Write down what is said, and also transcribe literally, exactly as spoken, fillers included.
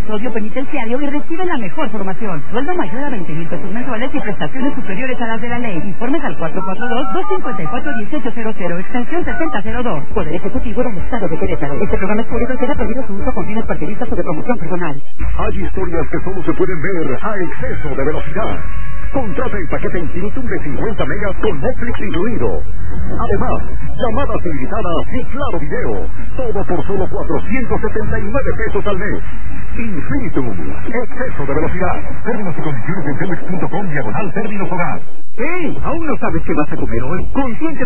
custodio penitenciario y recibe la mejor formación. Sueldo mayor a veinte mil pesos mensuales y prestaciones superiores a las de la ley. Informes al cuatro cuatro dos, dos cinco cuatro, uno ocho cero cero, extensión sesenta cero dos. Poder Ejecutivo del Estado de Querétaro. Este programa es público y queda prohibido su uso con fines partidistas o de promoción personal. Hay historias que solo se pueden ver a exceso de velocidad. Contrata el paquete infinitum de cincuenta megas con Netflix incluido. Además, llamadas ilimitadas y claro video. Todo por solo cuatrocientos setenta y nueve pesos al mes. Infinitum. Exceso de velocidad. Términos y condiciones en telex punto com diagonal términos hogar. ¡Hey! ¿Aún no sabes qué vas a comer hoy? Consiente